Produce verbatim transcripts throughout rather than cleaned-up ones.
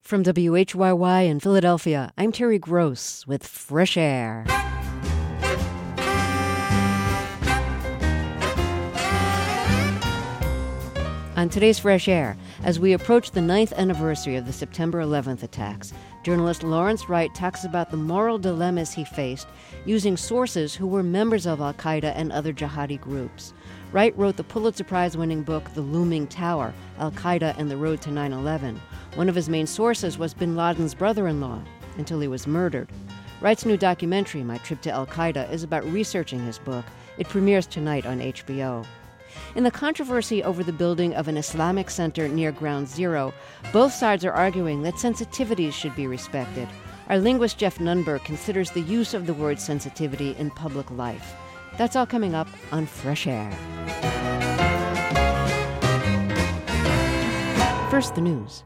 From W H Y Y in Philadelphia, I'm Terry Gross with Fresh Air. On today's Fresh Air, as we approach the ninth anniversary of the September eleventh attacks, journalist Lawrence Wright talks about the moral dilemmas he faced using sources who were members of al-Qaeda and other jihadi groups. Wright wrote the Pulitzer Prize-winning book The Looming Tower, Al-Qaeda and the Road to nine eleven. One of his main sources was bin Laden's brother-in-law, until he was murdered. Wright's new documentary, My Trip to Al-Qaeda, is about researching his book. It premieres tonight on H B O. In the controversy over the building of an Islamic center near Ground Zero, both sides are arguing that sensitivities should be respected. Our linguist Jeff Nunberg considers the use of the word sensitivity in public life. That's all coming up on Fresh Air. First, the news.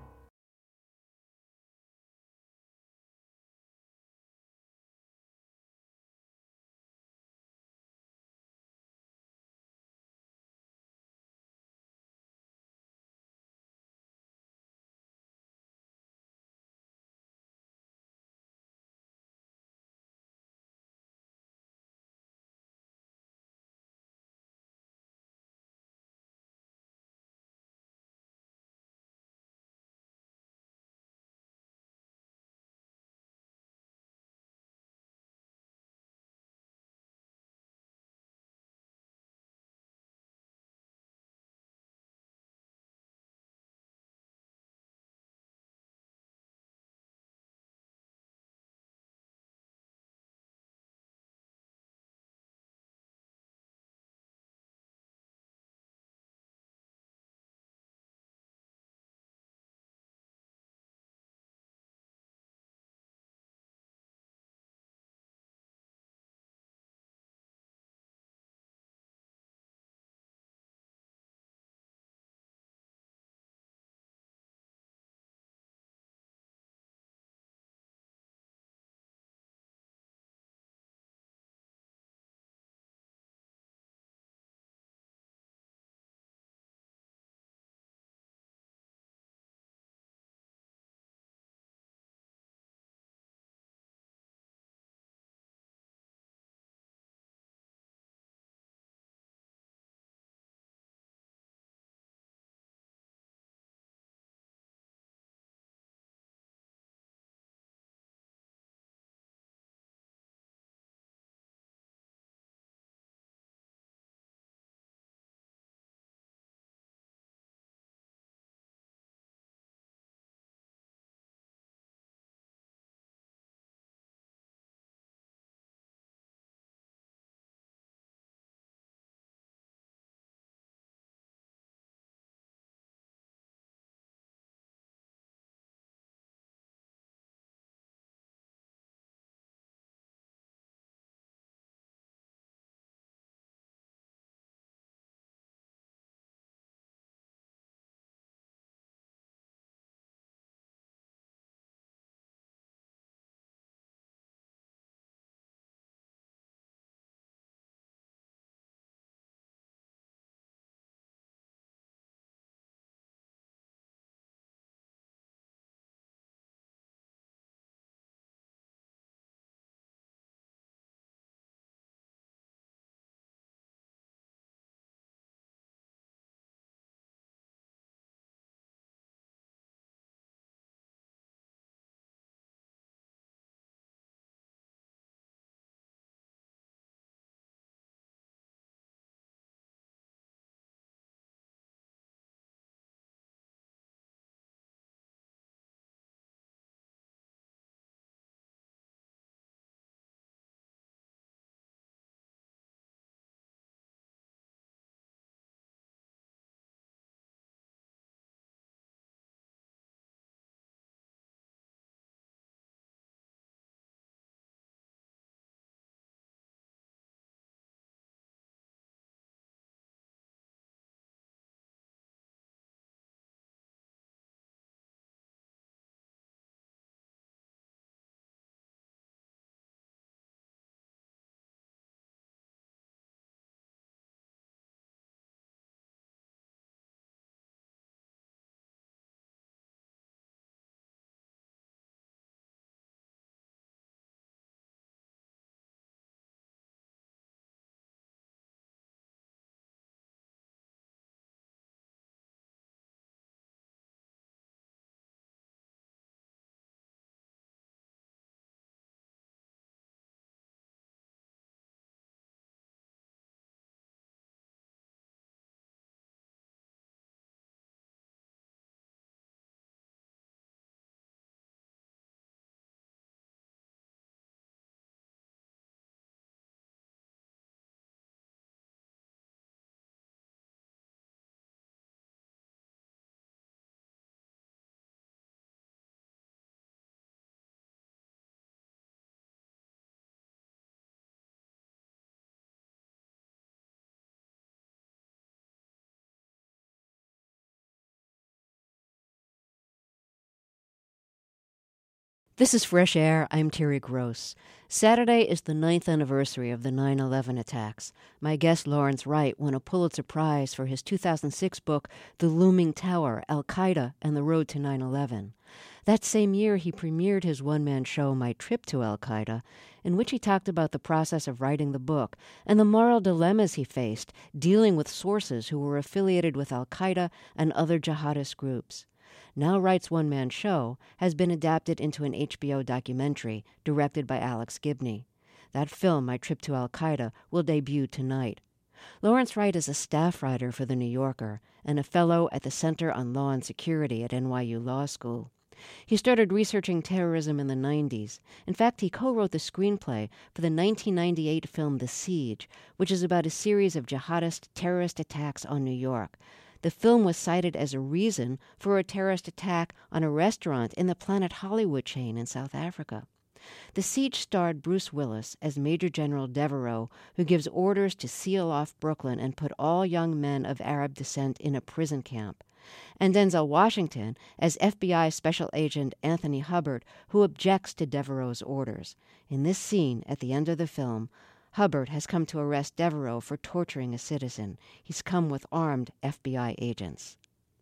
This is Fresh Air. I'm Terry Gross. Saturday is the ninth anniversary of the nine eleven attacks. My guest, Lawrence Wright, won a Pulitzer Prize for his two thousand six book, The Looming Tower, Al-Qaeda and the Road to nine eleven. That same year, he premiered his one-man show, My Trip to Al-Qaeda, in which he talked about the process of writing the book and the moral dilemmas he faced dealing with sources who were affiliated with Al-Qaeda and other jihadist groups. Now Wright's one-man show has been adapted into an H B O documentary directed by Alex Gibney. That film, My Trip to Al-Qaeda, will debut tonight. Lawrence Wright is a staff writer for The New Yorker and a fellow at the Center on Law and Security at N Y U Law School. He started researching terrorism in the nineties. In fact, he co-wrote the screenplay for the nineteen ninety-eight film The Siege, which is about a series of jihadist terrorist attacks on New York. The film was cited as a reason for a terrorist attack on a restaurant in the Planet Hollywood chain in South Africa. The Siege starred Bruce Willis as Major General Devereaux, who gives orders to seal off Brooklyn and put all young men of Arab descent in a prison camp, and Denzel Washington as F B I Special Agent Anthony Hubbard, who objects to Devereaux's orders. In this scene, at the end of the film, Hubbard has come to arrest Devereaux for torturing a citizen. He's come with armed F B I agents.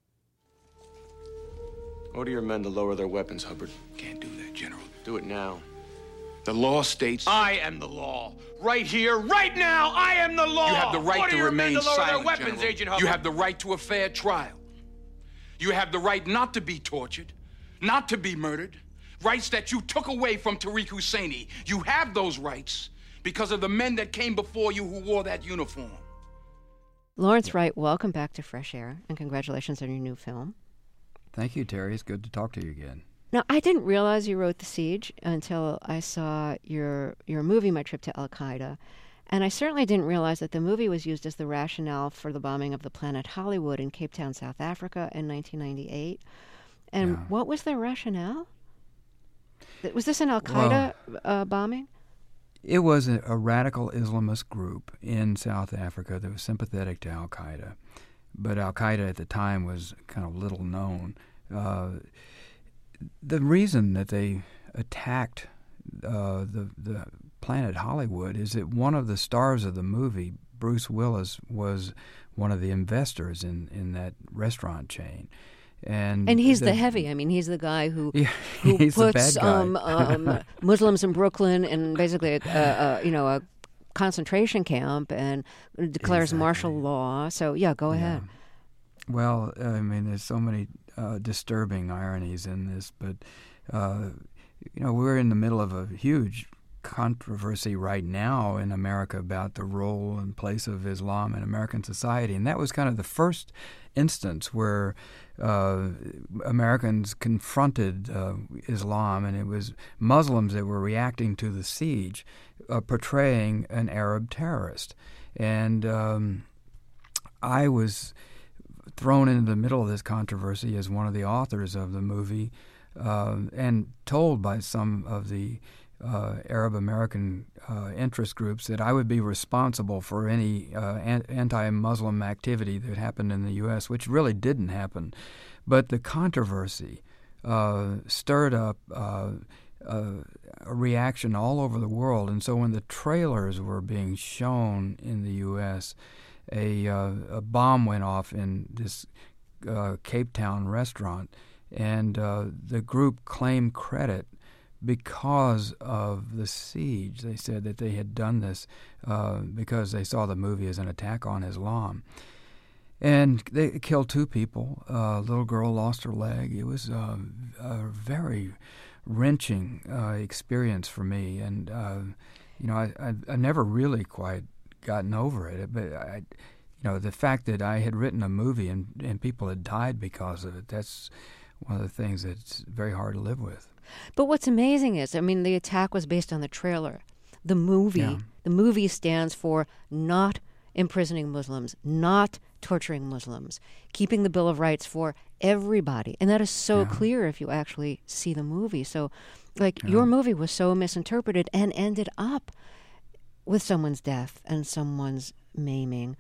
Order your men to lower their weapons, Hubbard. Can't do that, General. Do it now. The law states... I am the law. Right here, right now, I am the law. You have the right Order to your remain men to lower silent, their weapons, General. Agent Hubbard. You have the right to a fair trial. You have the right not to be tortured, not to be murdered, rights that you took away from Tariq Husseini. You have those rights because of the men that came before you who wore that uniform. Lawrence Wright, welcome back to Fresh Air, and congratulations on your new film. Thank you, Terry. It's good to talk to you again. Now, I didn't realize you wrote The Siege until I saw your your movie, My Trip to Al-Qaeda. And I certainly didn't realize that the movie was used as the rationale for the bombing of the Planet Hollywood in Cape Town, South Africa in nineteen ninety-eight. And Yeah. what was the rationale? Was this an Al-Qaeda Well, uh, bombing? It was a, a radical Islamist group in South Africa that was sympathetic to Al-Qaeda. But Al-Qaeda at the time was kind of little known. Uh, the reason that they attacked uh, the, the Planet Hollywood is that one of the stars of the movie, Bruce Willis, was one of the investors in, in that restaurant chain. And, And he's the, the heavy. I mean, he's the guy who Yeah, who he's the puts bad guy. um, um, Muslims in Brooklyn in basically a, a, a you know a concentration camp and declares Exactly. martial law. So yeah, go ahead. Well, I mean, there's so many uh, disturbing ironies in this, but uh, you know, we're in the middle of a huge controversy right now in America about the role and place of Islam in American society, and that was kind of the first instance where uh, Americans confronted uh, Islam, and it was Muslims that were reacting to the siege, uh, portraying an Arab terrorist, and um, I was thrown into the middle of this controversy as one of the authors of the movie, uh, and told by some of the uh, Arab American uh, interest groups that I would be responsible for any uh, an- anti-Muslim activity that happened in the U S, which really didn't happen. But the controversy uh, stirred up uh, uh, a reaction all over the world, and so when the trailers were being shown in the U S, A, uh, a bomb went off in this uh, Cape Town restaurant, and uh, the group claimed credit because of the siege. They said that they had done this uh, because they saw the movie as an attack on Islam. And they killed two people. Uh, a little girl lost her leg. It was uh, a very wrenching uh, experience for me, and uh, you know, I, I, I never really quite gotten over it, but I, you know, the fact that I had written a movie and, and people had died because of it, that's one of the things that's very hard to live with. But what's amazing is, I mean, the attack was based on the trailer. The movie, Yeah. the movie stands for not imprisoning Muslims, not torturing Muslims, keeping the Bill of Rights for everybody. And that is so Yeah. clear if you actually see the movie. So, like, Yeah. your movie was so misinterpreted and ended up with someone's death and someone's maiming.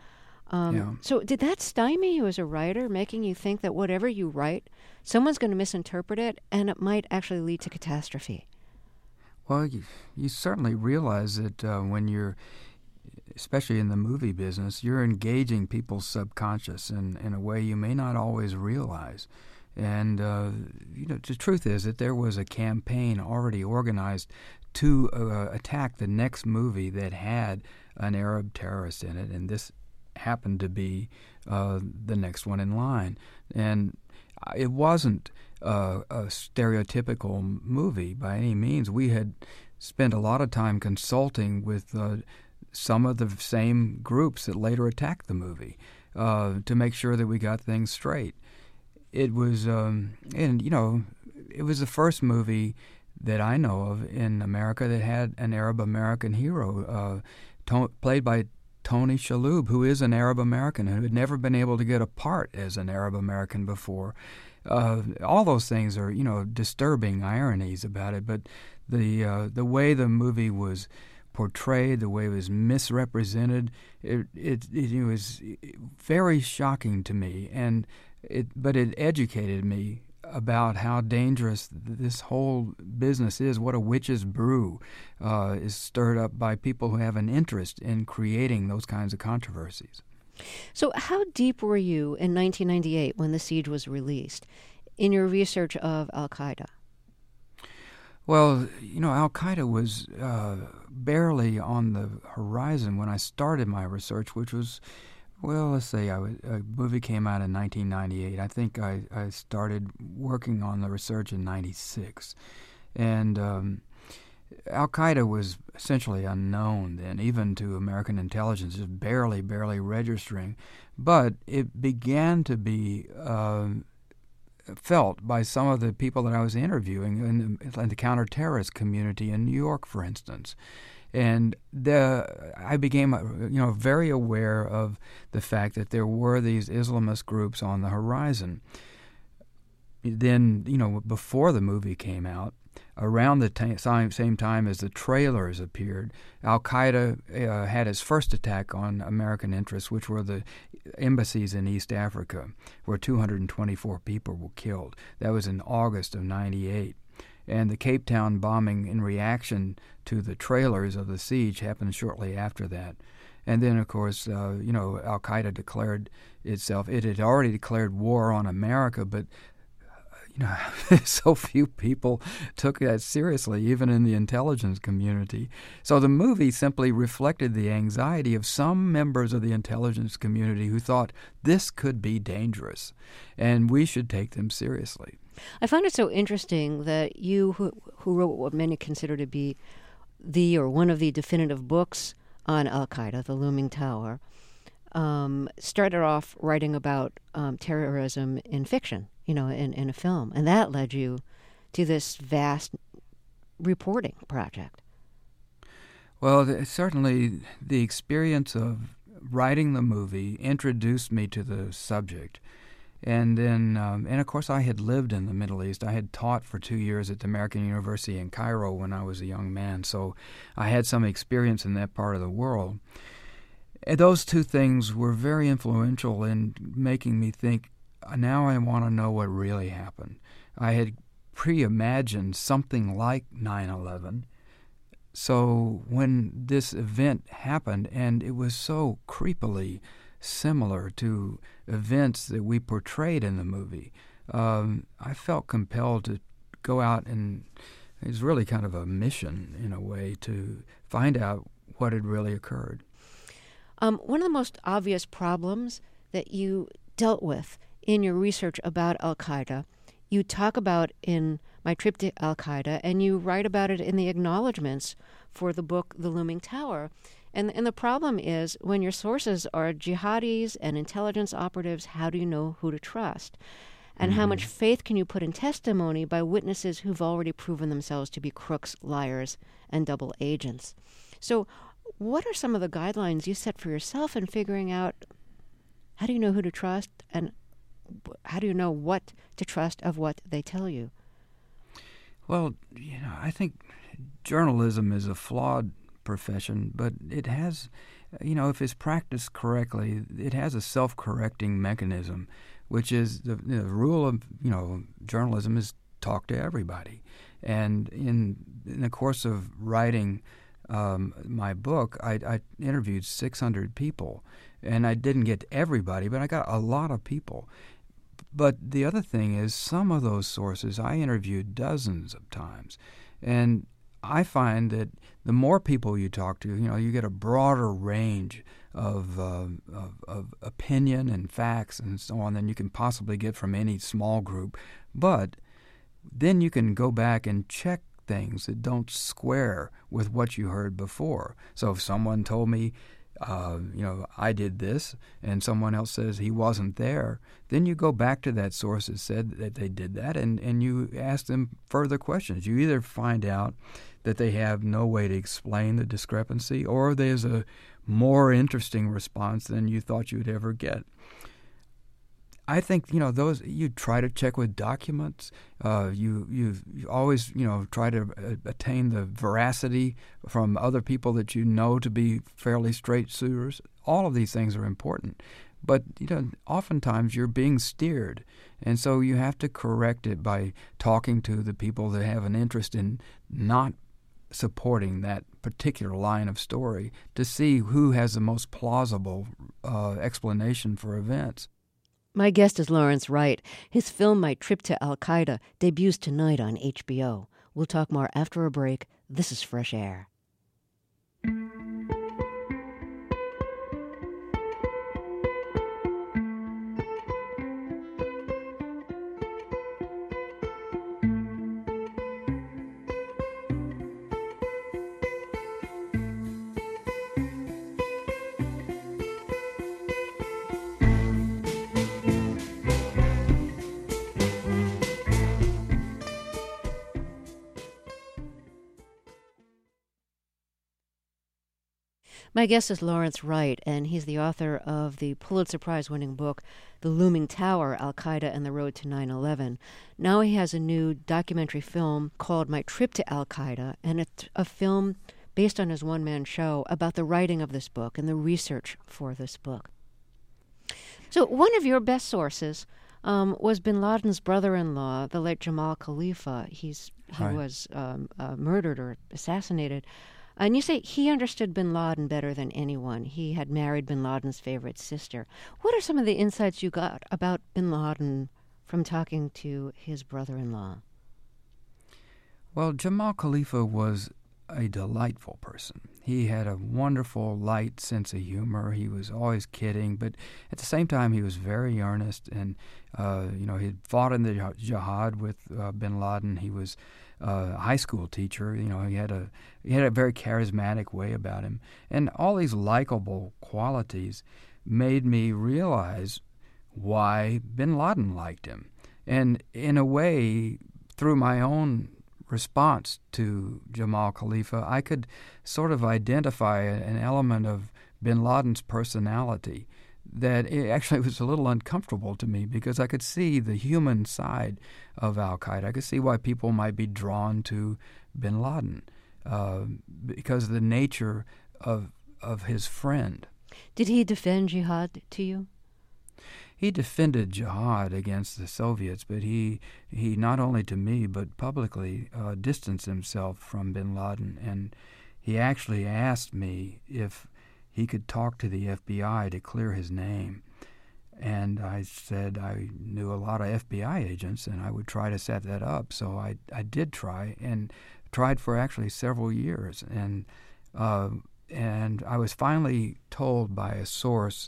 Um, Yeah. So did that stymie you as a writer, making you think that whatever you write, someone's going to misinterpret it, and it might actually lead to catastrophe? Well, you, you certainly realize that uh, when you're, especially in the movie business, you're engaging people's subconscious in, in a way you may not always realize. And, uh, you know, the truth is that there was a campaign already organized to uh, attack the next movie that had an Arab terrorist in it, and this happened to be uh, the next one in line. And it wasn't uh, a stereotypical movie by any means. We had spent a lot of time consulting with uh, some of the same groups that later attacked the movie uh, to make sure that we got things straight. It was, um, and you know, it was the first movie that I know of in America that had an Arab American hero, uh, to- played by Tony Shalhoub, who is an Arab American who had never been able to get a part as an Arab American before. Uh, all those things are, you know, disturbing ironies about it, but the uh, the way the movie was portrayed, the way it was misrepresented, it it, it was very shocking to me, and it but it educated me about how dangerous this whole business is, what a witch's brew uh, is stirred up by people who have an interest in creating those kinds of controversies. So how deep were you in nineteen ninety-eight when The Siege was released in your research of al-Qaeda? Well, you know, al-Qaeda was uh, barely on the horizon when I started my research, which was, well, let's say I was, a movie came out in nineteen ninety-eight. I think I, I started working on the research in ninety-six. And um, al-Qaeda was essentially unknown then, even to American intelligence, just barely, barely registering. But it began to be uh, felt by some of the people that I was interviewing in the, in the counterterrorist community in New York, for instance. And the, I became, you know, very aware of the fact that there were these Islamist groups on the horizon. Then, you know, before the movie came out, around the t- same time as the trailers appeared, al-Qaeda uh, had its first attack on American interests, which were the embassies in East Africa, where two hundred twenty-four people were killed. That was in August of ninety-eight. And the Cape Town bombing in reaction to the trailers of The Siege happened shortly after that. And then, of course, uh, you know, al-Qaeda declared itself, it had already declared war on America, but, you know, so few people took that seriously, even in the intelligence community. So the movie simply reflected the anxiety of some members of the intelligence community who thought this could be dangerous, and we should take them seriously. I find it so interesting that you, who, who wrote what many consider to be the or one of the definitive books on al-Qaeda, The Looming Tower, um, started off writing about um, terrorism in fiction, you know, in, in a film. And that led you to this vast reporting project. Well, the, certainly the experience of writing the movie introduced me to the subject. And then, um, and of course, I had lived in the Middle East. I had taught for two years at the American University in Cairo when I was a young man, so I had some experience in that part of the world. And those two things were very influential in making me think, now I want to know what really happened. I had pre-imagined something like nine eleven. So when this event happened, and it was so creepily similar to events that we portrayed in the movie, um, I felt compelled to go out, and it was really kind of a mission in a way to find out what had really occurred. Um, one of the most obvious problems that you dealt with in your research about al-Qaeda, you talk about in My Trip to al-Qaeda, and you write about it in the acknowledgments for the book The Looming Tower. And, and the problem is, when your sources are jihadis and intelligence operatives, how do you know who to trust? And mm-hmm. how much faith can you put in testimony by witnesses who've already proven themselves to be crooks, liars, and double agents? So what are some of the guidelines you set for yourself in figuring out how do you know who to trust, and how do you know what to trust of what they tell you? Well, you know, I think journalism is a flawed profession, but it has, you know, if it's practiced correctly, it has a self-correcting mechanism, which is the, the rule of, you know, journalism is talk to everybody. And in in the course of writing um, my book, I, I interviewed six hundred people, and I didn't get to everybody, but I got a lot of people. But the other thing is, some of those sources I interviewed dozens of times, and I find that the more people you talk to, you know, you get a broader range of, uh, of, of opinion and facts and so on than you can possibly get from any small group. But then you can go back and check things that don't square with what you heard before. So if someone told me, uh, you know, I did this, and someone else says he wasn't there, then you go back to that source that said that they did that, and, and you ask them further questions. You either find out that they have no way to explain the discrepancy, or there's a more interesting response than you thought you'd ever get. I think, you know, those, you try to check with documents. Uh, you, you you always, you know, try to attain the veracity from other people that you know to be fairly straight shooters. All of these things are important. But, you know, oftentimes you're being steered. And so you have to correct it by talking to the people that have an interest in not supporting that particular line of story to see who has the most plausible uh, explanation for events. My guest is Lawrence Wright. His film, My Trip to Al-Qaeda, debuts tonight on H B O. We'll talk more after a break. This is Fresh Air. My guest is Lawrence Wright, and he's the author of the Pulitzer Prize-winning book, The Looming Tower, Al-Qaeda and the Road to nine eleven. Now he has a new documentary film called My Trip to Al-Qaeda, and it's a film based on his one-man show about the writing of this book and the research for this book. So one of your best sources um, was bin Laden's brother-in-law, the late Jamal Khalifa. He's He Right. was um, uh, murdered or assassinated. And you say he understood bin Laden better than anyone. He had married bin Laden's favorite sister. What are some of the insights you got about bin Laden from talking to his brother-in-law? Well, Jamal Khalifa was a delightful person. He had a wonderful, light sense of humor. He was always kidding, but at the same time, he was very earnest. And, uh, you know, he'd fought in the jihad with uh, bin Laden. He was uh, a high school teacher. You know, he had a he had a very charismatic way about him. And all these likable qualities made me realize why bin Laden liked him. And in a way, through my own response to Jamal Khalifa, I could sort of identify an element of bin Laden's personality that it actually was a little uncomfortable to me, because I could see the human side of al-Qaeda. I could see why people might be drawn to bin Laden uh, because of the nature of of his friend. Did he defend jihad to you? He defended jihad against the Soviets, but he he not only to me but publicly uh, distanced himself from bin Laden, and he actually asked me if he could talk to the F B I to clear his name. And I said I knew a lot of F B I agents, and I would try to set that up. So I I did try, and tried for actually several years, and uh, and I was finally told by a source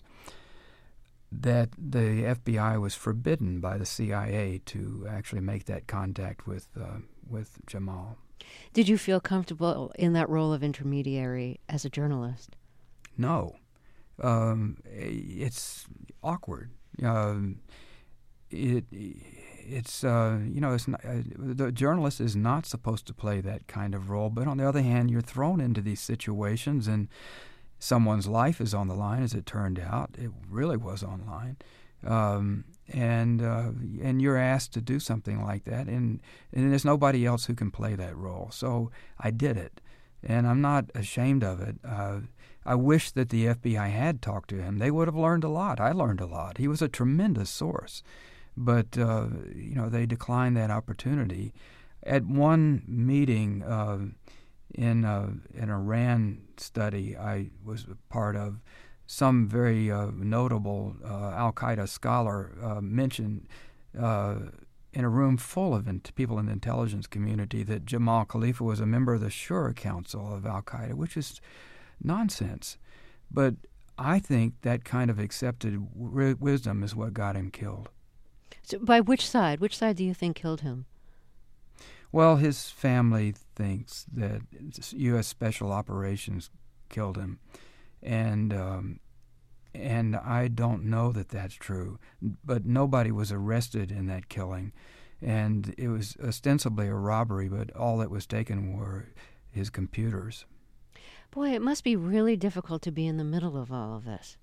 that the F B I was forbidden by the C I A to actually make that contact with uh, with Jamal. Did you feel comfortable in that role of intermediary as a journalist? No. Um, it's awkward. Um, it it's uh, you know it's not, uh, the journalist is not supposed to play that kind of role, but on the other hand, you're thrown into these situations and someone's life is on the line. As it turned out, it really was on the line, um, and uh, and you're asked to do something like that, and and there's nobody else who can play that role. So I did it, and I'm not ashamed of it. Uh, I wish that the F B I had talked to him. They would have learned a lot. I learned a lot. He was a tremendous source, but uh, you know, they declined that opportunity. At one meeting uh, in uh, an Iran study I was a part of, some very uh, notable uh, Al-Qaeda scholar uh, mentioned uh, in a room full of in- people in the intelligence community that Jamal Khalifa was a member of the Shura Council of Al-Qaeda, which is nonsense. But I think that kind of accepted w- wisdom is what got him killed. So by which side? Which side do you think killed him? Well, his family thinks that U S Special Operations killed him, and um, and I don't know that that's true. But nobody was arrested in that killing, and it was ostensibly a robbery, but all that was taken were his computers. Boy, it must be really difficult to be in the middle of all of this.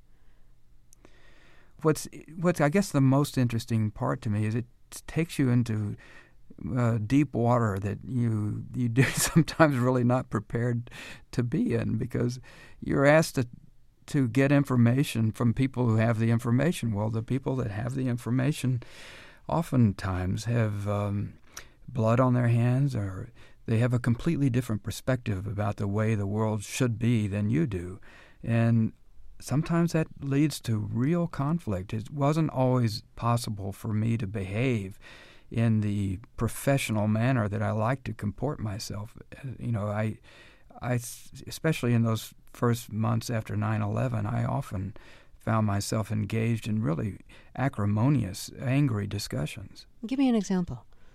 What's what's I guess the most interesting part to me is it takes you into Uh, deep water that you you do sometimes really not prepared to be in, because you're asked to to get information from people who have the information. Well, the people that have the information oftentimes have um, blood on their hands, or they have a completely different perspective about the way the world should be than you do, and sometimes that leads to real conflict. It wasn't always possible for me to behave in the professional manner that I like to comport myself. You know, I, I, especially in those first months after nine eleven, I often found myself engaged in really acrimonious, angry discussions. Give me an example.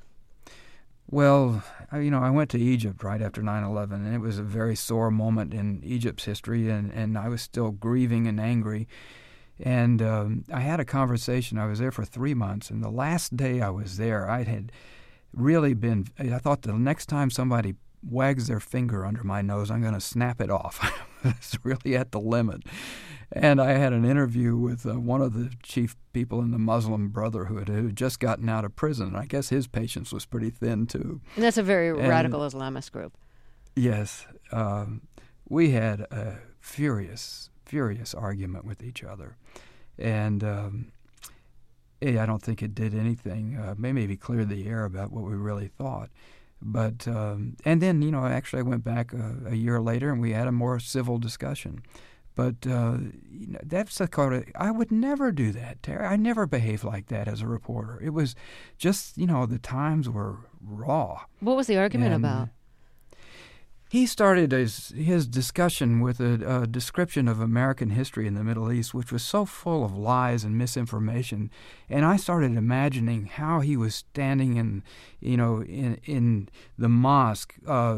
Well, I, you know, I went to Egypt right after nine eleven, and it was a very sore moment in Egypt's history, and, and I was still grieving and angry. And um, I had a conversation. I was there for three months, and the last day I was there, I had really been, I thought the next time somebody wags their finger under my nose, I'm going to snap it off. I was really at the limit. And I had an interview with uh, one of the chief people in the Muslim Brotherhood who had just gotten out of prison. I guess his patience was pretty thin, too. And that's a very and, radical Islamist group. Yes. Um, we had a furious furious argument with each other. And um, I don't think it did anything. Uh, maybe cleared the air about what we really thought. But um, and then, you know, actually I went back a, a year later and we had a more civil discussion. But uh, you know, that's the kind of, I would never do that, Terry. I never behaved like that as a reporter. It was just, you know, the times were raw. What was the argument and, about? He started his, his discussion with a, a description of American history in the Middle East, which was so full of lies and misinformation. And I started imagining how he was standing in, you know, in in the mosque, uh,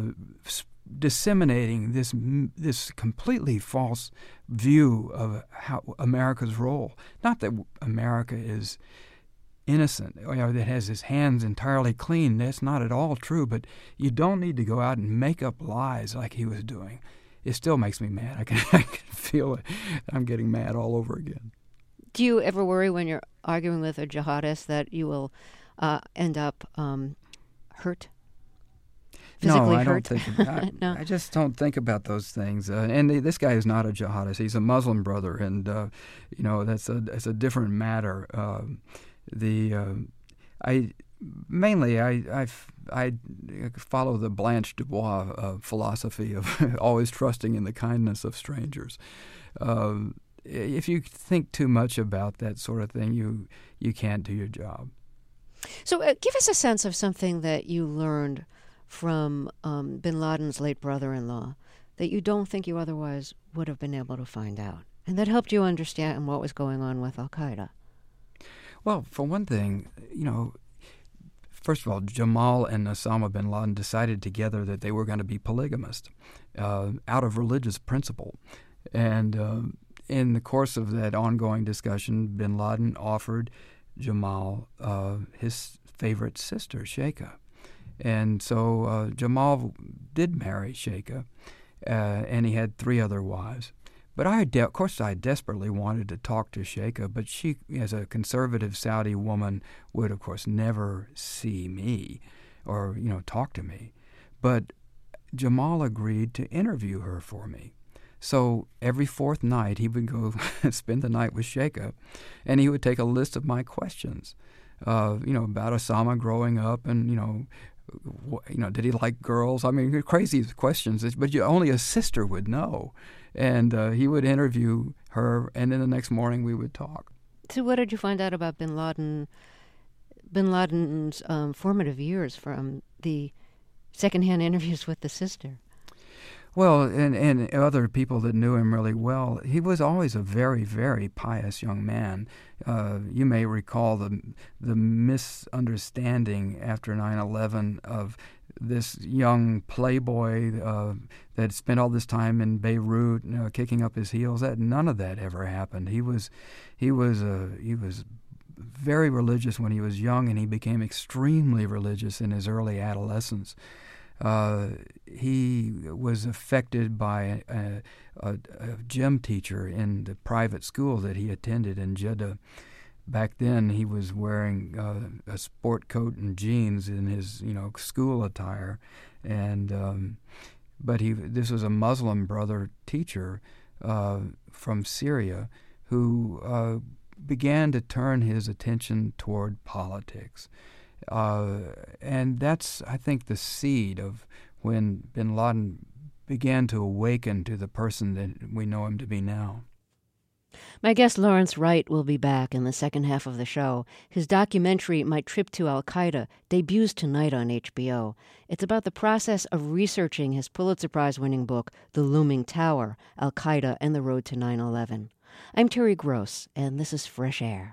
disseminating this this completely false view of how America's role. Not that America is innocent, you know, that has his hands entirely clean. That's not at all true, but you don't need to go out and make up lies like he was doing. It still makes me mad. I can, I can feel it. I'm getting mad all over again. Do you ever worry when you're arguing with a jihadist that you will uh, end up um, hurt? Physically no, I hurt? don't think. I, no. I just don't think about those things. Uh, and the, this guy is not a jihadist. He's a Muslim brother, and uh, you know that's a that's a different matter. Um, The uh, I mainly I I I follow the Blanche Dubois uh, philosophy of always trusting in the kindness of strangers. Uh, if you think too much about that sort of thing, you you can't do your job. So, uh, give us a sense of something that you learned from um, Bin Laden's late brother-in-law that you don't think you otherwise would have been able to find out, and that helped you understand what was going on with Al-Qaeda. Well, for one thing, you know, first of all, Jamal and Osama bin Laden decided together that they were going to be polygamist uh, out of religious principle. And uh, in the course of that ongoing discussion, bin Laden offered Jamal uh, his favorite sister, Sheikha. And so uh, Jamal did marry Sheikha, uh, and he had three other wives. But I, de- of course, I desperately wanted to talk to Sheikha, but she, as a conservative Saudi woman, would, of course, never see me or, you know, talk to me. But Jamal agreed to interview her for me. So every fourth night, he would go spend the night with Sheikha, and he would take a list of my questions, uh, you know, about Osama growing up, and you know, wh- you know, did he like girls? I mean, crazy questions, but you, only a sister would know. And uh, he would interview her, and then the next morning we would talk. So, what did you find out about Bin Laden? Bin Laden's um, formative years from the secondhand interviews with the sister? Well, and, and other people that knew him really well, he was always a very, very pious young man. Uh, you may recall the the misunderstanding after nine eleven of this young playboy uh, that spent all this time in Beirut, you know, kicking up his heels. That none of that ever happened. He was, he was, uh, he was very religious when he was young, and he became extremely religious in his early adolescence. Uh, he was affected by a, a, a gym teacher in the private school that he attended in Jeddah. Back then, he was wearing uh, a sport coat and jeans in his, you know, school attire, and um, but he this was a Muslim brother teacher uh, from Syria who uh, began to turn his attention toward politics. Uh, and that's, I think, the seed of when Bin Laden began to awaken to the person that we know him to be now. My guest Lawrence Wright will be back in the second half of the show. His documentary, My Trip to Al-Qaeda, debuts tonight on H B O. It's about the process of researching his Pulitzer Prize-winning book, The Looming Tower, Al-Qaeda and the Road to nine eleven. I'm Terry Gross, and this is Fresh Air.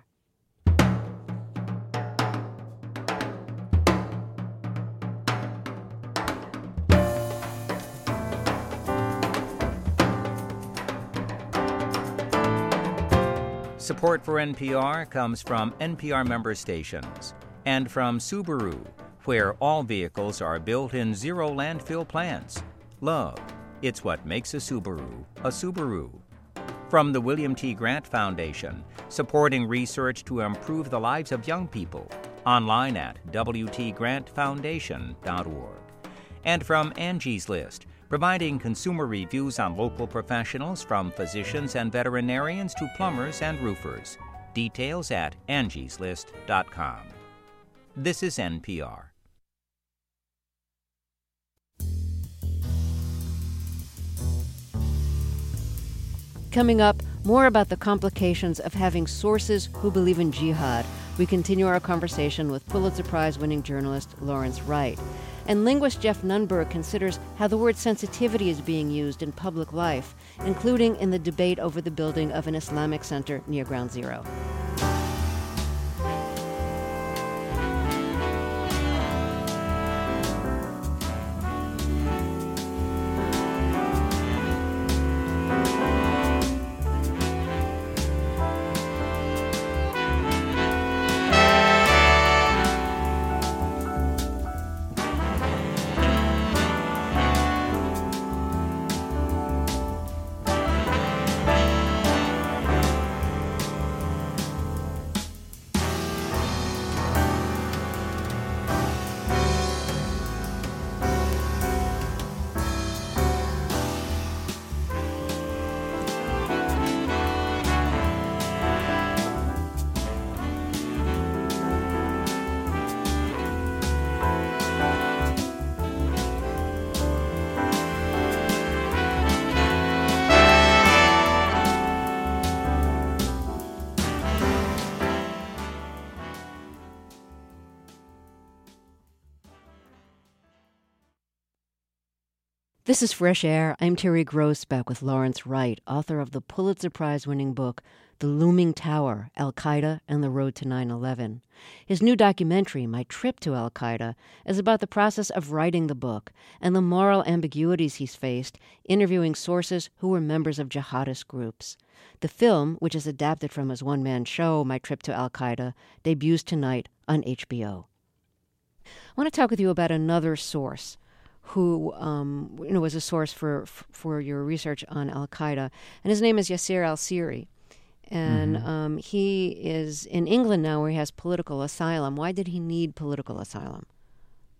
Support for N P R comes from N P R member stations and from Subaru, where all vehicles are built in zero landfill plants. Love, it's what makes a Subaru a Subaru. From the William T. Grant Foundation, supporting research to improve the lives of young people, online at w t grant foundation dot org. And from Angie's List, providing consumer reviews on local professionals from physicians and veterinarians to plumbers and roofers. Details at angies list dot com. This is N P R. Coming up, more about the complications of having sources who believe in jihad. We continue our conversation with Pulitzer Prize-winning journalist Lawrence Wright. And linguist Jeff Nunberg considers how the word sensitivity is being used in public life, including in the debate over the building of an Islamic center near Ground Zero. This is Fresh Air. I'm Terry Gross, back with Lawrence Wright, author of the Pulitzer Prize-winning book, The Looming Tower, Al-Qaeda and the Road to nine eleven. His new documentary, My Trip to Al-Qaeda, is about the process of writing the book and the moral ambiguities he's faced interviewing sources who were members of jihadist groups. The film, which is adapted from his one-man show, My Trip to Al-Qaeda, debuts tonight on H B O. I want to talk with you about another source who um, you know, was a source for for your research on Al-Qaeda. And his name is Yasser al-Siri. And mm-hmm. um, he is in England now where he has political asylum. Why did he need political asylum?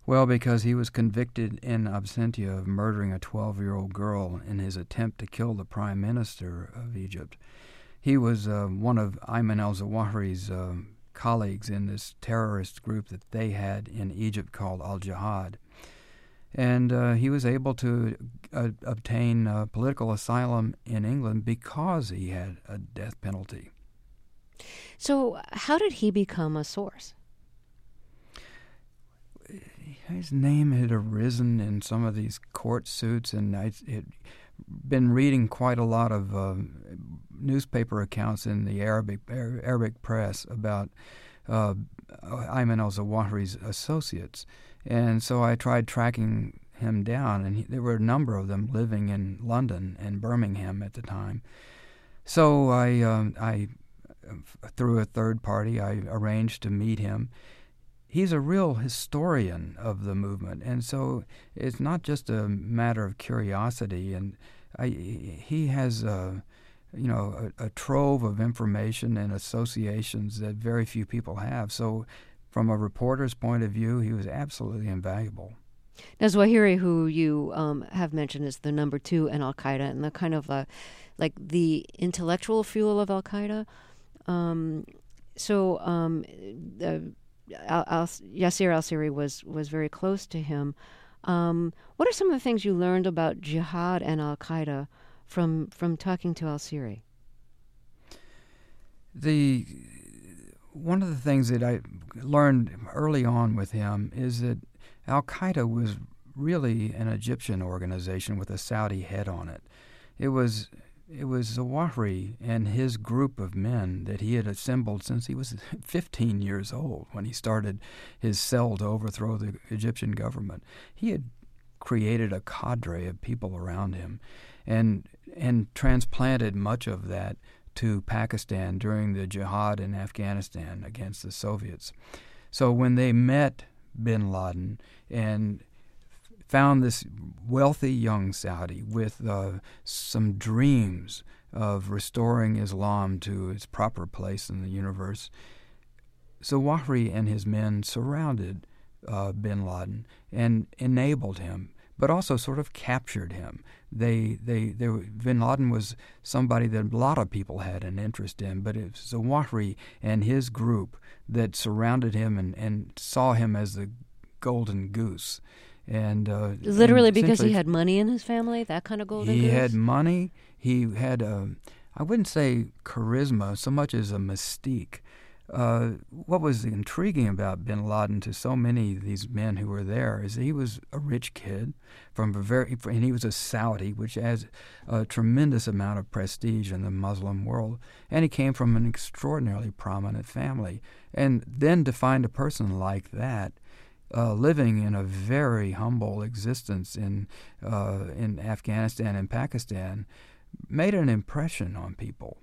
Well, because he was convicted in absentia of murdering a twelve-year-old girl in his attempt to kill the prime minister of Egypt. He was uh, one of Ayman al-Zawahiri's uh, colleagues in this terrorist group that they had in Egypt called Al-Jihad. And uh, he was able to uh, obtain uh, political asylum in England because he had a death penalty. So how did he become a source? His name had arisen in some of these court suits, and I had been reading quite a lot of uh, newspaper accounts in the Arabic Arabic press about uh, Ayman al-Zawahiri's associates. And so I tried tracking him down, and he, there were a number of them living in London and Birmingham at the time. So I, um, I, through a third party, I arranged to meet him. He's a real historian of the movement, and so it's not just a matter of curiosity. And I, he has, uh, you know, a, a trove of information and associations that very few people have. So, from a reporter's point of view, he was absolutely invaluable. Now, Zawahiri, who you um, have mentioned, is the number two in Al Qaeda, and the kind of uh, like the intellectual fuel of Al Qaeda. Um, so, um, the Al, Al, Yasser al-Siri was, was very close to him. Um, what are some of the things you learned about jihad and al-Qaeda from from talking to al-Siri? The one of the things that I learned early on with him is that al-Qaeda was really an Egyptian organization with a Saudi head on it. It was It was Zawahiri and his group of men that he had assembled since he was fifteen years old when he started his cell to overthrow the Egyptian government. He had created a cadre of people around him and and transplanted much of that to Pakistan during the jihad in Afghanistan against the Soviets. So when they met bin Laden and found this wealthy young Saudi with uh, some dreams of restoring Islam to its proper place in the universe, Zawahiri and his men surrounded uh, bin Laden and enabled him, but also sort of captured him. They, they, they, bin Laden was somebody that a lot of people had an interest in, but it was Zawahiri and his group that surrounded him and, and saw him as the golden goose. And uh, literally and because he had money in his family, that kind of golden he goose? He had money. He had, a, I wouldn't say charisma so much as a mystique. Uh, what was intriguing about bin Laden to so many of these men who were there is that he was a rich kid from a very, and he was a Saudi, which has a tremendous amount of prestige in the Muslim world, and he came from an extraordinarily prominent family. And then to find a person like that, Uh, living in a very humble existence in uh, in Afghanistan and Pakistan, made an impression on people.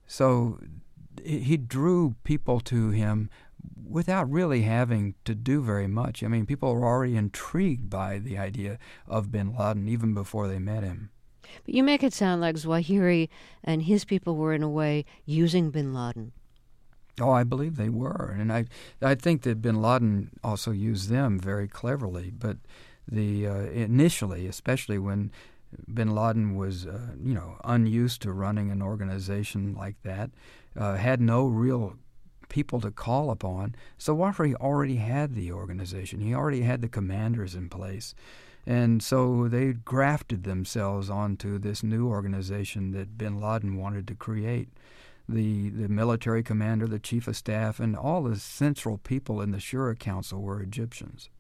So he drew people to him without really having to do very much. I mean, people were already intrigued by the idea of bin Laden even before they met him. But you make it sound like Zawahiri and his people were, in a way, using bin Laden. Oh, I believe they were, and I I think that bin Laden also used them very cleverly. But the uh, initially, especially when bin Laden was uh, you know unused to running an organization like that, uh, had no real people to call upon. Zawahiri already had the organization. He already had the commanders in place. And so they grafted themselves onto this new organization that bin Laden wanted to create. The the military commander, the chief of staff, and all the central people in the Shura Council were Egyptians.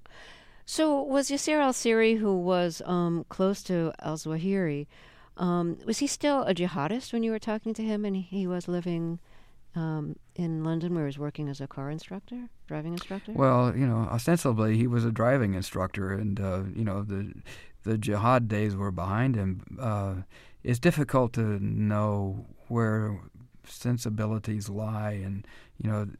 So was Yasser al-Siri, who was um, close to al-Zawahiri, um, was he still a jihadist when you were talking to him, and he was living um, in London where he was working as a car instructor, driving instructor? Well, you know, ostensibly he was a driving instructor, and, uh, you know, the the jihad days were behind him. Uh, it's difficult to know where sensibilities lie, and you know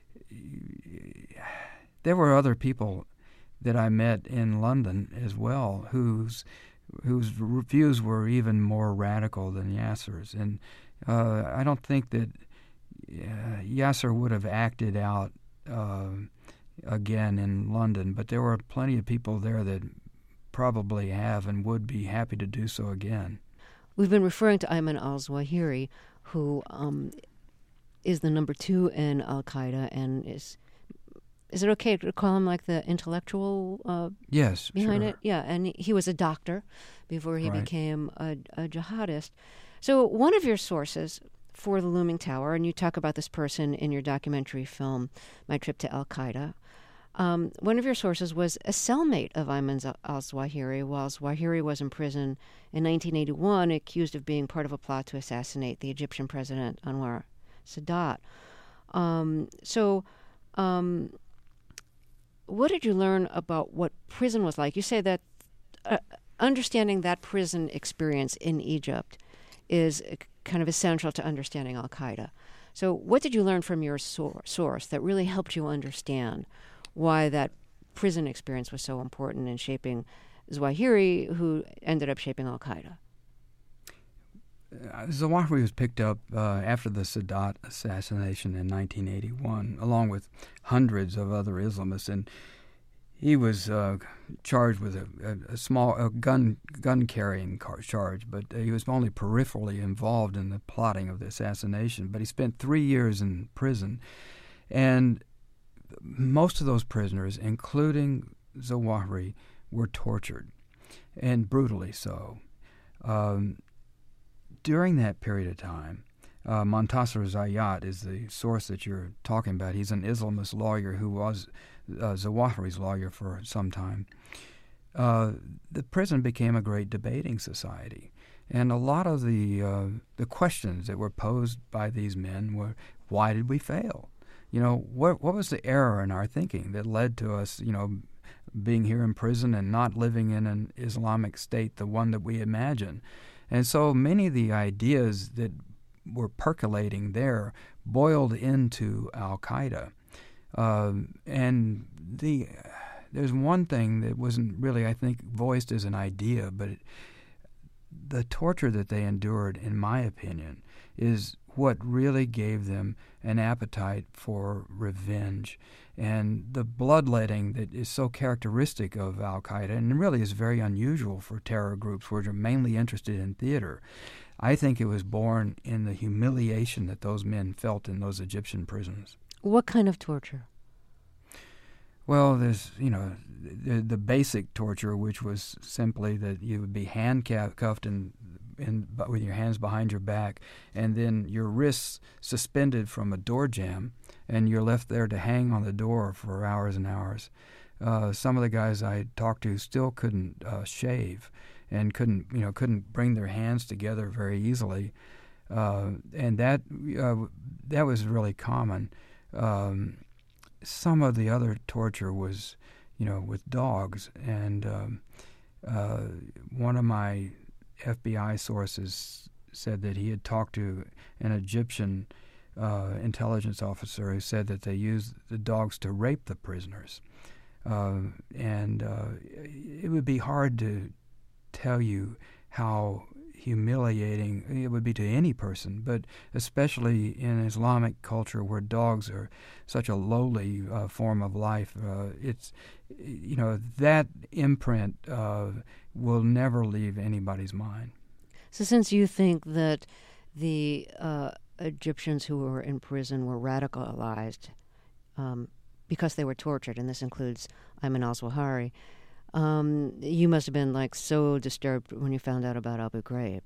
there were other people that I met in London as well whose whose views were even more radical than Yasser's, and uh, I don't think that uh, Yasser would have acted out uh, again in London, but there were plenty of people there that probably have and would be happy to do so again. We've been referring to Ayman al-Zawahiri, who um, is the number two in Al-Qaeda, and is is it okay to call him like the intellectual uh, yes, behind sure. it? Yeah, and he was a doctor before he Right. became a, a jihadist. So one of your sources for the Looming Tower, and you talk about this person in your documentary film, My Trip to Al-Qaeda, um, one of your sources was a cellmate of Ayman al-Zawahiri while Zawahiri was in prison in nineteen eighty-one, accused of being part of a plot to assassinate the Egyptian president Anwar Sadat. Um, so um, what did you learn about what prison was like? You say that uh, understanding that prison experience in Egypt is kind of essential to understanding Al-Qaeda. So what did you learn from your sor- source that really helped you understand why that prison experience was so important in shaping Zawahiri, who ended up shaping Al-Qaeda? Uh, Zawahiri was picked up uh, after the Sadat assassination in nineteen eighty-one, along with hundreds of other Islamists, and he was uh, charged with a, a, a small a gun gun carrying car- charge, but uh, he was only peripherally involved in the plotting of the assassination. But he spent three years in prison, and most of those prisoners, including Zawahiri, were tortured, and brutally so. Um, during that period of time, uh, Montasser Zayat is the source that you're talking about. He's an Islamist lawyer who was uh, Zawahiri's lawyer for some time. Uh, the prison became a great debating society, and a lot of the uh, the questions that were posed by these men were, why did we fail? You know, what what was the error in our thinking that led to us, you know, being here in prison and not living in an Islamic state, the one that we imagine? And so many of the ideas that were percolating there boiled into Al-Qaeda. Um, and the there's one thing that wasn't really, I think, voiced as an idea, but it, the torture that they endured, in my opinion, is what really gave them an appetite for revenge. And the bloodletting that is so characteristic of Al-Qaeda, and really is very unusual for terror groups which are mainly interested in theater, I think it was born in the humiliation that those men felt in those Egyptian prisons. What kind of torture? Well, there's, you know, the, the basic torture, which was simply that you would be handcuffed and in, with your hands behind your back, and then your wrists suspended from a door jamb, and you're left there to hang on the door for hours and hours. Uh, some of the guys I talked to still couldn't uh, shave, and couldn't, you know, couldn't bring their hands together very easily, uh, and that uh, that was really common. Um, some of the other torture was, you know, with dogs, and um, uh, one of my F B I sources said that he had talked to an Egyptian uh, intelligence officer who said that they used the dogs to rape the prisoners. Uh, and uh, it would be hard to tell you how humiliating it would be to any person, but especially in Islamic culture where dogs are such a lowly uh, form of life, uh, it's, you know, that imprint uh, will never leave anybody's mind. So since you think that the uh, Egyptians who were in prison were radicalized um, because they were tortured, and this includes Ayman al-Zawahiri, Um, you must have been like so disturbed when you found out about Abu Ghraib.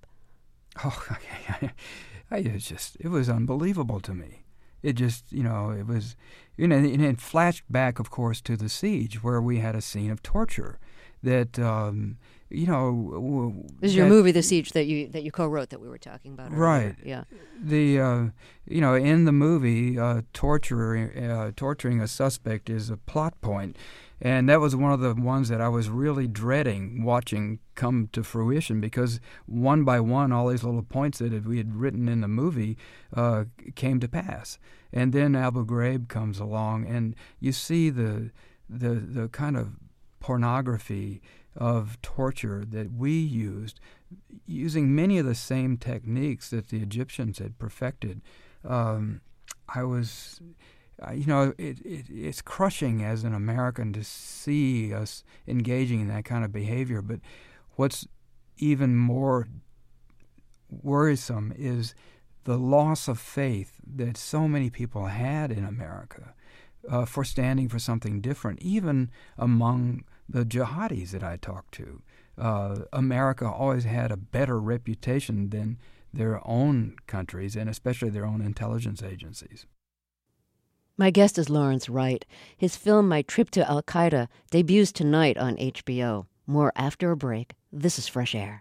Oh, I, I, it was just, it was unbelievable to me. It just, you know, it was, you know, and it flashed back, of course, to the siege where we had a scene of torture that, um, you know. This is your movie, The Siege, that you that you co-wrote that we were talking about earlier. Right. Yeah. The, uh, you know, in the movie, uh, torturing, uh, torturing a suspect is a plot point. And that was one of the ones that I was really dreading watching come to fruition, because one by one, all these little points that we had written in the movie uh, came to pass. And then Abu Ghraib comes along, and you see the the the kind of pornography of torture that we used, using many of the same techniques that the Egyptians had perfected. Um, I was... uh, you know, it, it it's crushing as an American to see us engaging in that kind of behavior. But what's even more worrisome is the loss of faith that so many people had in America uh, for standing for something different, even among the jihadis that I talked to. Uh, America always had a better reputation than their own countries, and especially their own intelligence agencies. My guest is Lawrence Wright. His film My Trip to Al-Qaeda debuts tonight on H B O. More after a break. This is Fresh Air.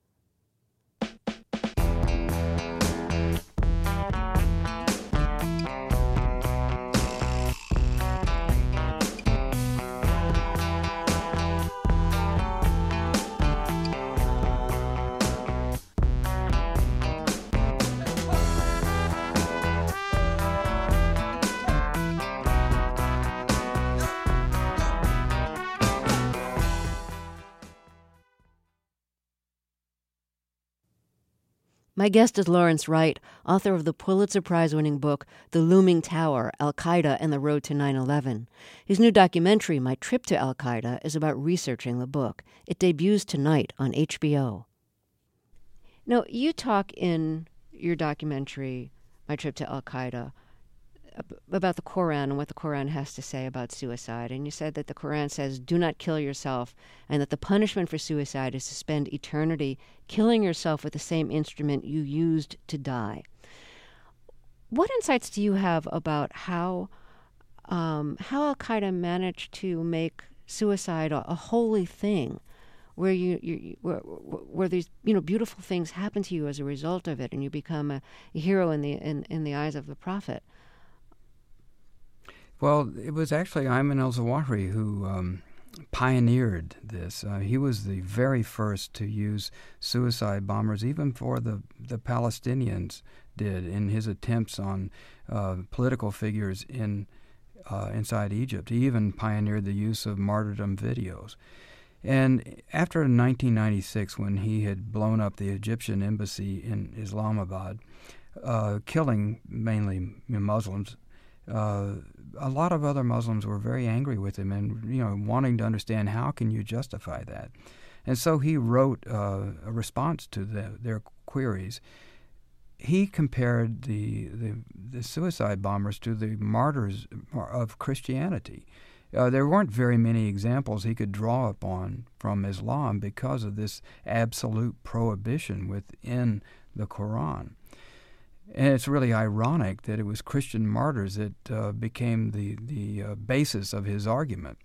My guest is Lawrence Wright, author of the Pulitzer Prize-winning book The Looming Tower, Al-Qaeda and the Road to nine eleven. His new documentary, My Trip to Al-Qaeda, is about researching the book. It debuts tonight on H B O. Now, you talk in your documentary, My Trip to Al-Qaeda, about the Quran and what the Quran has to say about suicide. And you said that the Quran says, do not kill yourself, and that the punishment for suicide is to spend eternity killing yourself with the same instrument you used to die. What insights do you have about how um, how Al-Qaeda managed to make suicide a, a holy thing, where you, you where, where these you know beautiful things happen to you as a result of it, and you become a, a hero in the in, in the eyes of the Prophet? Well, it was actually Ayman al-Zawahiri who um, pioneered this. Uh, he was the very first to use suicide bombers, even before the, the Palestinians did in his attempts on uh, political figures in uh, inside Egypt. He even pioneered the use of martyrdom videos. And after nineteen ninety-six, when he had blown up the Egyptian embassy in Islamabad, uh, killing mainly Muslims, Uh, a lot of other Muslims were very angry with him and, you know, wanting to understand how can you justify that. And so he wrote uh, a response to the, their queries. He compared the, the the suicide bombers to the martyrs of Christianity. Uh, there weren't very many examples he could draw upon from Islam because of this absolute prohibition within the Quran. And it's really ironic that it was Christian martyrs that uh, became the the uh, basis of his argument.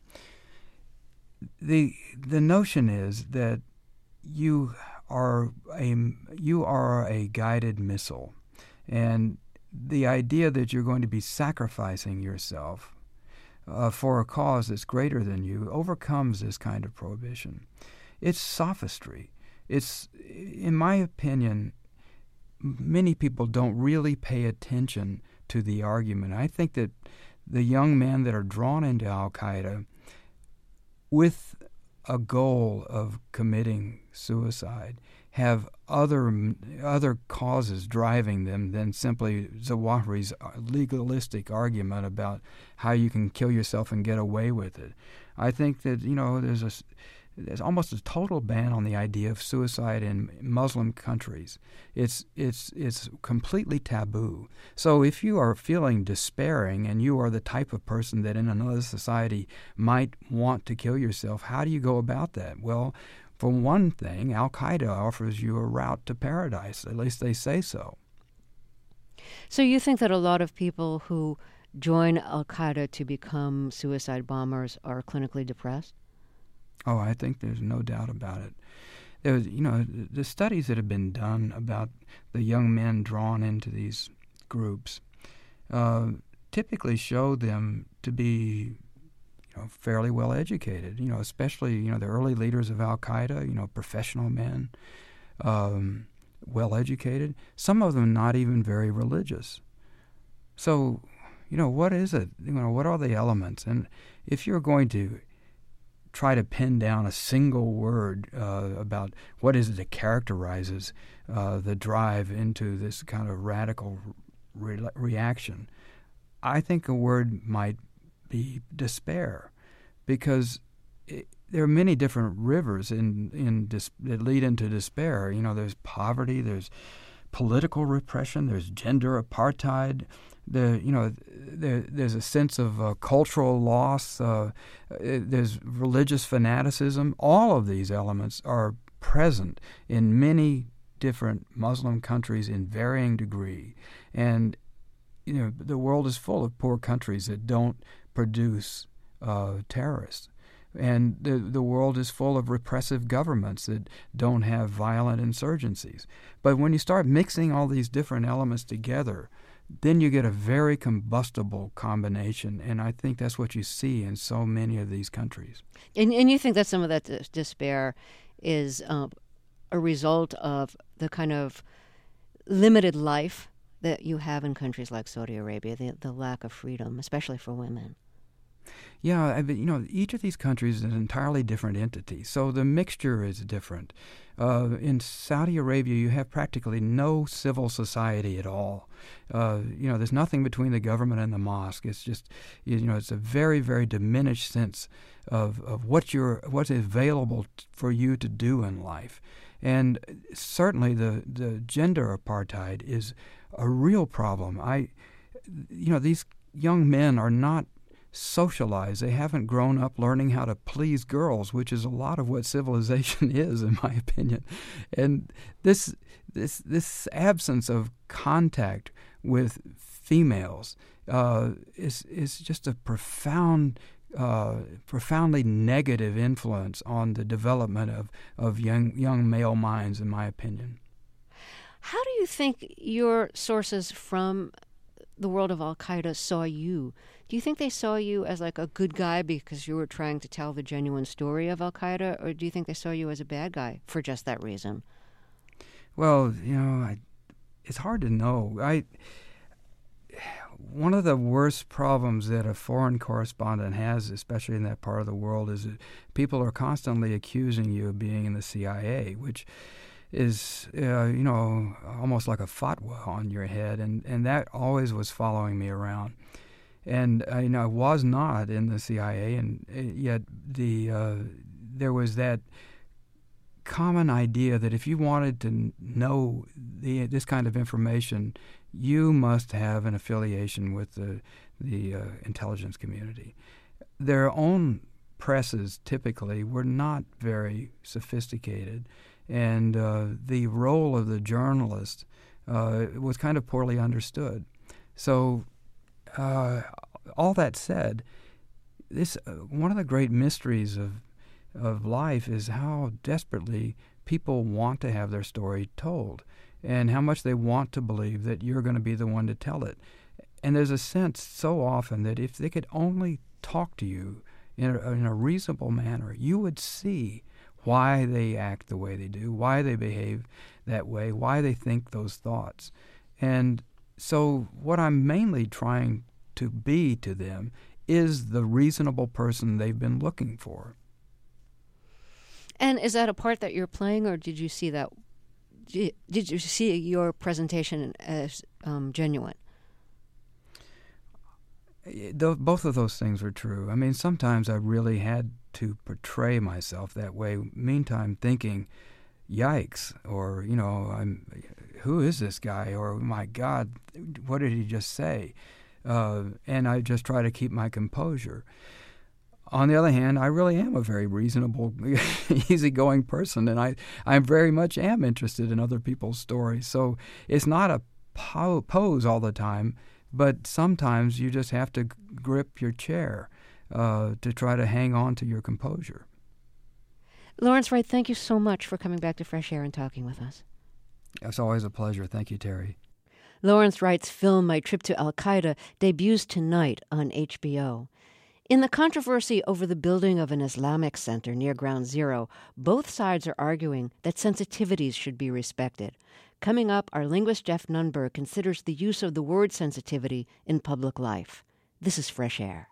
the The notion is that you are a you are a guided missile, and the idea that you're going to be sacrificing yourself uh, for a cause that's greater than you overcomes this kind of prohibition. It's sophistry. It's, in my opinion, many people don't really pay attention to the argument. I think that the young men that are drawn into Al-Qaeda with a goal of committing suicide have other other causes driving them than simply Zawahiri's legalistic argument about how you can kill yourself and get away with it. I think that, you know, there's a There's almost a total ban on the idea of suicide in Muslim countries. It's it's it's completely taboo. So if you are feeling despairing and you are the type of person that in another society might want to kill yourself, how do you go about that? Well, for one thing, Al-Qaeda offers you a route to paradise. At least they say so. So you think that a lot of people who join Al-Qaeda to become suicide bombers are clinically depressed? Oh, I think there's no doubt about it. There was, you know, the studies that have been done about the young men drawn into these groups uh, typically show them to be, you know, fairly well educated. You know, especially you know the early leaders of Al Qaeda. You know, professional men, um, well educated. Some of them not even very religious. So, you know, what is it? You know, what are the elements? And if you're going to try to pin down a single word uh, about what is it that characterizes uh, the drive into this kind of radical re- reaction, I think a word might be despair, because it, there are many different rivers in in dis, that lead into despair. You know, there's poverty, there's political repression, there's gender apartheid. The you know there, there's a sense of uh, cultural loss. Uh, there's religious fanaticism. All of these elements are present in many different Muslim countries in varying degree, and you know the world is full of poor countries that don't produce uh, terrorists, and the the world is full of repressive governments that don't have violent insurgencies. But when you start mixing all these different elements together, then you get a very combustible combination, and I think that's what you see in so many of these countries. And, and you think that some of that d- despair is uh, a result of the kind of limited life that you have in countries like Saudi Arabia, the, the lack of freedom, especially for women? Yeah, I mean, you know, each of these countries is an entirely different entity, so the mixture is different. Uh, in Saudi Arabia, you have practically no civil society at all. Uh, you know, there's nothing between the government and the mosque. It's just, you know, it's a very, very diminished sense of, of what you're, what's available t- for you to do in life. And certainly the, the gender apartheid is a real problem. I, you know, these young men are not socialized. They haven't grown up learning how to please girls, which is a lot of what civilization is, in my opinion. And this this this absence of contact with females uh, is is just a profound, uh, profoundly negative influence on the development of of young young male minds, in my opinion. How do you think your sources from the world of Al-Qaeda saw you? Do you think they saw you as like a good guy because you were trying to tell the genuine story of Al-Qaeda, or do you think they saw you as a bad guy for just that reason? Well, you know, I, it's hard to know. I one of the worst problems that a foreign correspondent has, especially in that part of the world, is that people are constantly accusing you of being in the C I A, which is, uh, you know, almost like a fatwa on your head, and, and that always was following me around. And uh, you know, I was not in the C I A, and uh, yet the uh, there was that common idea that if you wanted to know the this kind of information, you must have an affiliation with the the uh, intelligence community. Their own presses typically were not very sophisticated, and uh, the role of the journalist uh, was kind of poorly understood. So, uh, all that said, this uh, one of the great mysteries of of life is how desperately people want to have their story told, and how much they want to believe that you're going to be the one to tell it. And there's a sense so often that if they could only talk to you in a, in a reasonable manner, you would see why they act the way they do, why they behave that way, why they think those thoughts. And so what I'm mainly trying to be to them is the reasonable person they've been looking for. And is that a part that you're playing, or did you see that? Did you see your presentation as um, genuine? Both of those things were true. I mean, sometimes I really had to portray myself that way. Meantime, thinking, "Yikes!" or you know, "I'm, who is this guy?" or "My God, what did he just say?" Uh, and I just try to keep my composure. On the other hand, I really am a very reasonable, easygoing person, and I, I very much am interested in other people's stories. So it's not a po- pose all the time, but sometimes you just have to g- grip your chair uh, to try to hang on to your composure. Lawrence Wright, thank you so much for coming back to Fresh Air and talking with us. It's always a pleasure. Thank you, Terry. Lawrence Wright's film My Trip to Al-Qaeda debuts tonight on H B O. In the controversy over the building of an Islamic center near Ground Zero, both sides are arguing that sensitivities should be respected. Coming up, our linguist Jeff Nunberg considers the use of the word sensitivity in public life. This is Fresh Air.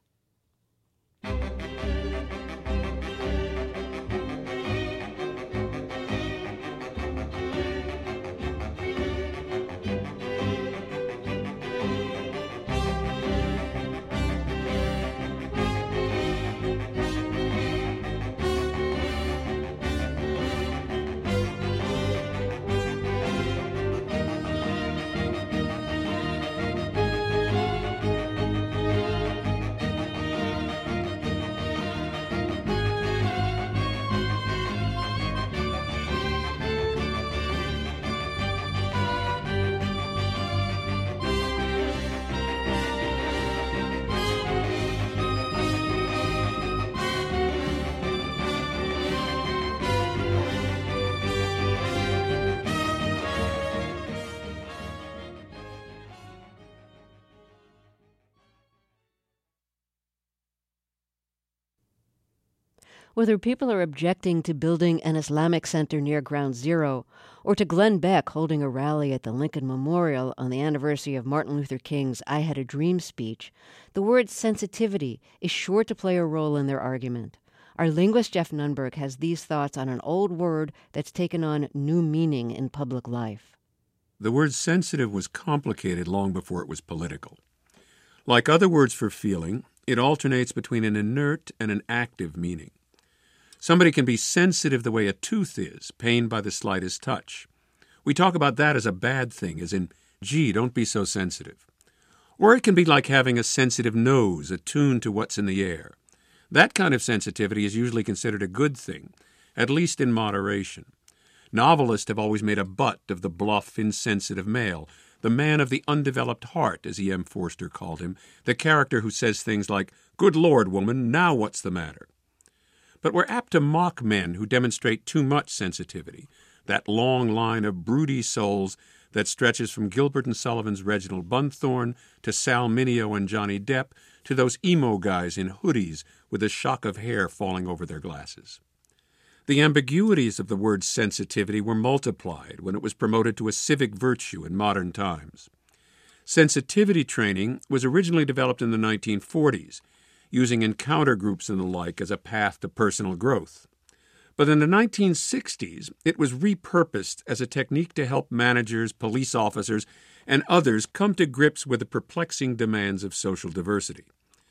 Whether people are objecting to building an Islamic center near Ground Zero, or to Glenn Beck holding a rally at the Lincoln Memorial on the anniversary of Martin Luther King's I Had a Dream speech, the word sensitivity is sure to play a role in their argument. Our linguist Jeff Nunberg has these thoughts on an old word that's taken on new meaning in public life. The word sensitive was complicated long before it was political. Like other words for feeling, it alternates between an inert and an active meaning. Somebody can be sensitive the way a tooth is, pained by the slightest touch. We talk about that as a bad thing, as in, gee, don't be so sensitive. Or it can be like having a sensitive nose, attuned to what's in the air. That kind of sensitivity is usually considered a good thing, at least in moderation. Novelists have always made a butt of the bluff, insensitive male, the man of the undeveloped heart, as E M Forster called him, the character who says things like, "Good Lord, woman, now what's the matter?" But we're apt to mock men who demonstrate too much sensitivity, that long line of broody souls that stretches from Gilbert and Sullivan's Reginald Bunthorne to Sal Mineo and Johnny Depp to those emo guys in hoodies with a shock of hair falling over their glasses. The ambiguities of the word sensitivity were multiplied when it was promoted to a civic virtue in modern times. Sensitivity training was originally developed in the nineteen forties, using encounter groups and the like as a path to personal growth. But in the nineteen sixties, it was repurposed as a technique to help managers, police officers, and others come to grips with the perplexing demands of social diversity.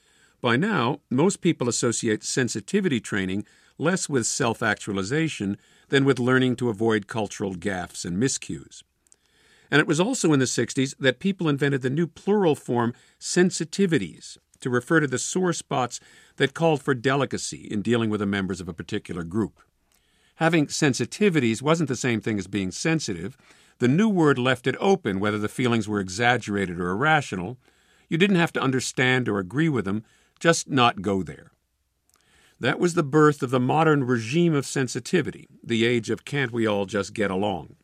By now, most people associate sensitivity training less with self-actualization than with learning to avoid cultural gaffes and miscues. And it was also in the sixties that people invented the new plural form sensitivities to refer to the sore spots that called for delicacy in dealing with the members of a particular group. Having sensitivities wasn't the same thing as being sensitive. The new word left it open whether the feelings were exaggerated or irrational. You didn't have to understand or agree with them, just not go there. That was the birth of the modern regime of sensitivity, the age of can't we all just get along.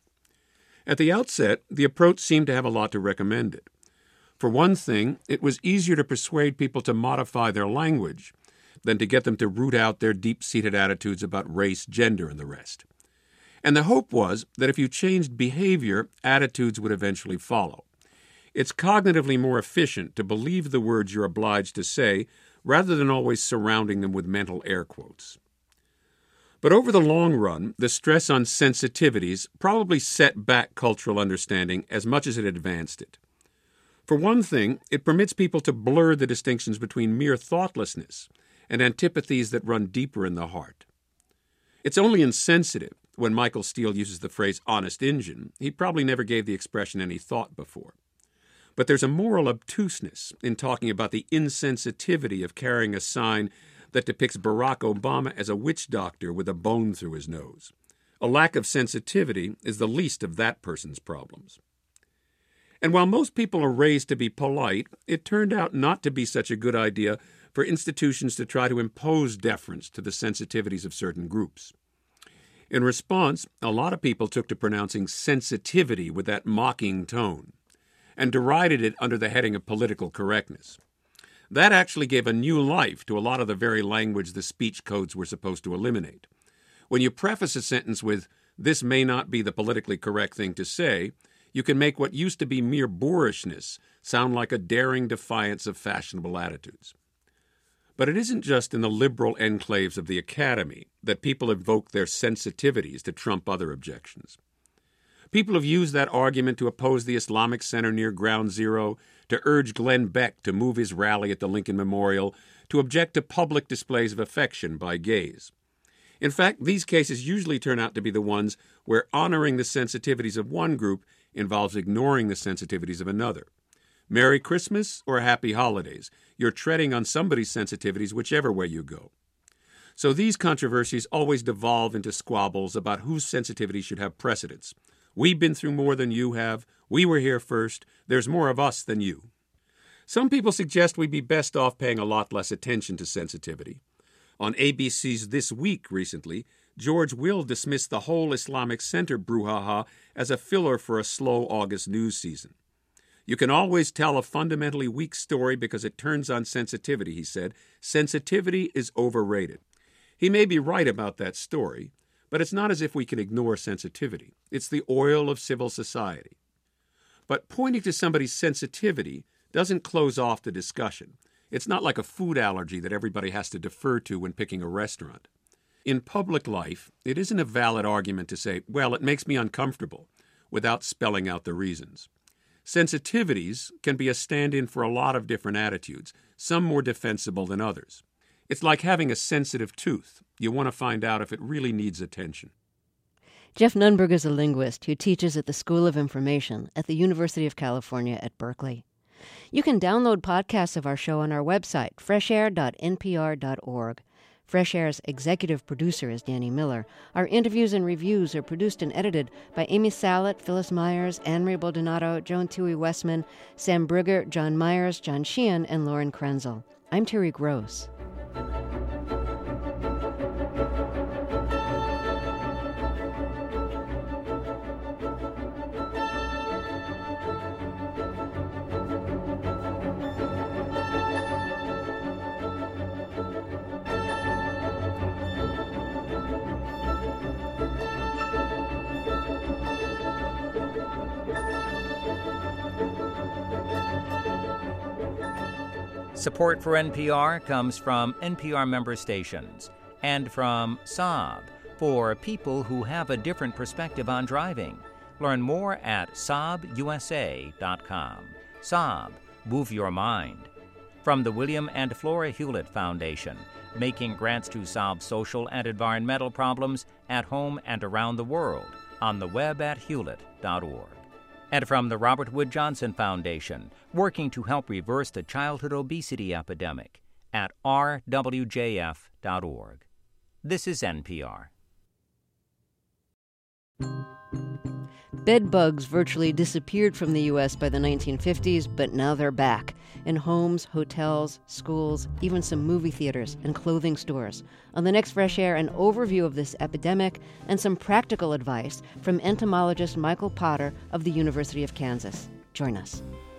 At the outset, the approach seemed to have a lot to recommend it. For one thing, it was easier to persuade people to modify their language than to get them to root out their deep-seated attitudes about race, gender, and the rest. And the hope was that if you changed behavior, attitudes would eventually follow. It's cognitively more efficient to believe the words you're obliged to say rather than always surrounding them with mental air quotes. But over the long run, the stress on sensitivities probably set back cultural understanding as much as it advanced it. For one thing, it permits people to blur the distinctions between mere thoughtlessness and antipathies that run deeper in the heart. It's only insensitive when Michael Steele uses the phrase honest Injun. He probably never gave the expression any thought before. But there's a moral obtuseness in talking about the insensitivity of carrying a sign that depicts Barack Obama as a witch doctor with a bone through his nose. A lack of sensitivity is the least of that person's problems. And while most people are raised to be polite, it turned out not to be such a good idea for institutions to try to impose deference to the sensitivities of certain groups. In response, a lot of people took to pronouncing sensitivity with that mocking tone and derided it under the heading of political correctness. That actually gave a new life to a lot of the very language the speech codes were supposed to eliminate. When you preface a sentence with, "This may not be the politically correct thing to say," you can make what used to be mere boorishness sound like a daring defiance of fashionable attitudes. But it isn't just in the liberal enclaves of the academy that people invoke their sensitivities to trump other objections. People have used that argument to oppose the Islamic Center near Ground Zero, to urge Glenn Beck to move his rally at the Lincoln Memorial, to object to public displays of affection by gays. In fact, these cases usually turn out to be the ones where honoring the sensitivities of one group involves ignoring the sensitivities of another. Merry Christmas or Happy Holidays. You're treading on somebody's sensitivities whichever way you go. So these controversies always devolve into squabbles about whose sensitivity should have precedence. We've been through more than you have. We were here first. There's more of us than you. Some people suggest we'd be best off paying a lot less attention to sensitivity. On A B C's This Week recently, George Will dismissed the whole Islamic Center brouhaha as a filler for a slow August news season. You can always tell a fundamentally weak story because it turns on sensitivity, he said. Sensitivity is overrated. He may be right about that story, but it's not as if we can ignore sensitivity. It's the oil of civil society. But pointing to somebody's sensitivity doesn't close off the discussion. It's not like a food allergy that everybody has to defer to when picking a restaurant. In public life, it isn't a valid argument to say, well, it makes me uncomfortable, without spelling out the reasons. Sensitivities can be a stand-in for a lot of different attitudes, some more defensible than others. It's like having a sensitive tooth. You want to find out if it really needs attention. Jeff Nunberg is a linguist who teaches at the School of Information at the University of California at Berkeley. You can download podcasts of our show on our website, fresh air dot n p r dot org. Fresh Air's executive producer is Danny Miller. Our interviews and reviews are produced and edited by Amy Salet, Phyllis Myers, Anne-Marie Baldonado, Joan Tui Westman, Sam Brigger, John Myers, John Sheehan, and Lauren Krenzel. I'm Terry Gross. Support for N P R comes from N P R member stations and from Saab, for people who have a different perspective on driving. Learn more at saab u s a dot com. Saab, move your mind. From the William and Flora Hewlett Foundation, making grants to solve social and environmental problems at home and around the world, on the web at hewlett dot org. And from the Robert Wood Johnson Foundation, working to help reverse the childhood obesity epidemic, at r w j f dot org. This is N P R. Bed bugs virtually disappeared from the U S by the nineteen fifties, but now they're back in homes, hotels, schools, even some movie theaters and clothing stores. On the next Fresh Air, an overview of this epidemic and some practical advice from entomologist Michael Potter of the University of Kansas. Join us.